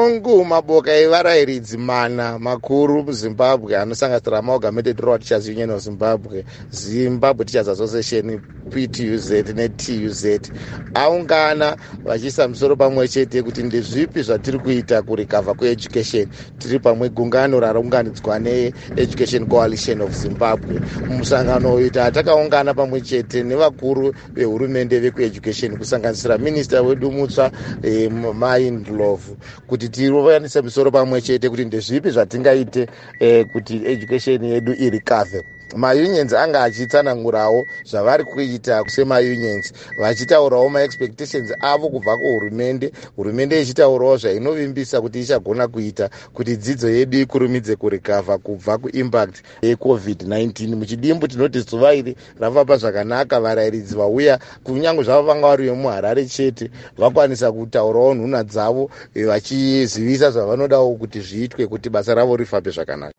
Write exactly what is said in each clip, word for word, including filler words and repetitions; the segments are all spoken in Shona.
hongu maboka evarayiridzi mana makuru muzimbabwe anosanganisira Amalgamated Rural Teachers Union of Zimbabwe, Zimbabwe Teachers Association, P T U Z ne-T U Z aungana vachiisa musoro pamwe chete kuti ndezvipi zvatiri kuita kurecover kweeducation. Tiri pamwe gungano raraunganidzwa ne-Education Coalition of Zimbabwe. Musangano uyu takaungana pamwe chete nevakuru vehurumende vekueducation kusanganisira minista wedu mutsva eh, Mai Ndlovu kuti tirovanise musoro pamwe chete kuti ndezvipi zvatingaite eh, kuti education yedu irecover. Maunions anga achitsanangurawo zvavari kuita semaunions vachitaurawo maexpectations avo kubva kuhurumende, hurumende ichitaurawo zvainovimbisa kuti ichagona kuita kuti dzidzo yedu ikurumidze kurecover kubva kuimpact yecovid nineteen. Muchidimbu tinoti zuva iri rafamba zvakanaka, varayiridzi vauya kunyange zvavo vanga vari vemuHarare chete vakwanisa kutaurawo nhuna dzavo vachizivisa zvavanodawo kuti zviitwe kuti basa ravo rifambe zvakanaka.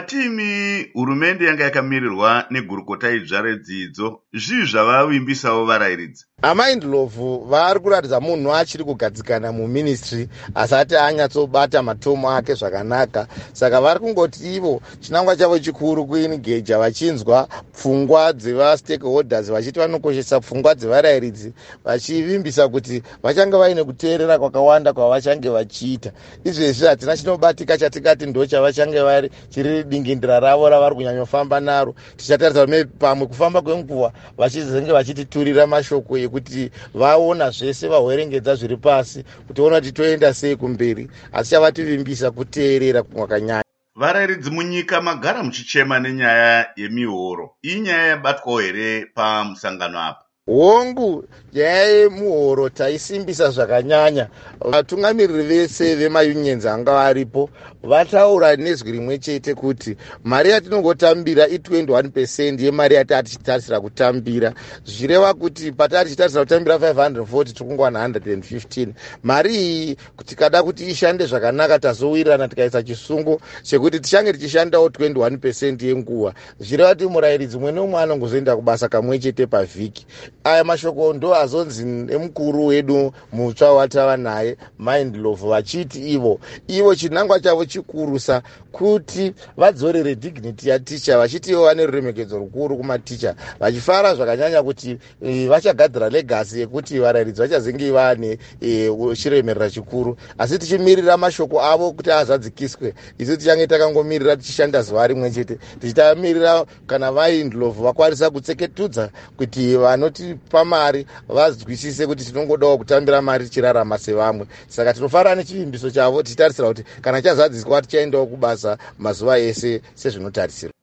Matimi hurumende yanga yakamirirwa negurukota idzva redzidzo, zvii zvavavimbisawo varayiridzi? Amai Ndlovu vari kuratidza munhu achiri kugadzikana muministry asati anyatsobata matomo ake zvakanaka, saka vari kungoti ivo chinangwa chavo chikuru kuingeja vachinzwa pfungwa dzeva-stakeholders vachiti vanokoshesa pfungwa dzevarayiridzi, vachivimbisa kuti vachange vaine kuteerera kwakawanda kwavachange vachiita. Izvezvi hatina chinobatika chatikati ndo chavachange vari chiri dingindira ravo ravari kunyanyofamba naro. Tichatarisa pamwe kufamba kwenguva vachizenge vachititurira mashoko kuti vaona zvese vahwerengedza zviri pasi kuti ona kuti toenda sei kumberi, asi chavativimbisa kuteerera kwakanyanya. Varayiridzi munyika magara muchichema nenyaya yemihoro. Iyi nyaya yabatwawo here pamusangano apa? Hongu, nyaya yemuhoro taisimbisa zvakanyanya. Vatungamiriri vese vemaunions anga varipo vataura nezwi rimwe chete kuti mari yatinongotambira i-twenty-one percent yemari yatati tichitarisira kutambira, zvireva kuti patati tichitarisira kutambira five hundred forty tikungowana one hundred fifteen. Mari iyi tikada kuti ishande zvakanaka tazowirirana tikaisa chisungo chekuti tichange tichishandawo twenty-one percent yenguva, zvireva kuti murayiridzi mumwe nomwe anongozoenda kubasa kamwe chete pavhiki. Aya mashoko ndo azonzi emukuru wedu mutsva watava naye Mai Ndlovu vachiti ivo ivo chinangwa chavo chikurusa kuti vadzorere dignity yaticha, vachiti ivo vane ruremekedzo rukuru kumaticha, vachifara zvakanyanya kuti e, vachagadzira legacy yekuti varayiridzi vachazenge vane e, chiremerera chikuru. Asi tichimirira mashoko avo kuti azadzikiswe, isu tichange takangomirira tichishanda zuva rimwe chete, tichitamirira kana Mai Ndlovu vakwanisa kutseketudza kuti vanoti pamari vazwisise kuti tinongodawo kutambira mari tichirarama sevamwe. Saka tinofara nechivimbiso chavo tichitarisira kuti kana chazadziswa tichaendawo kubasa mazuva ese sezvinotarisirwa.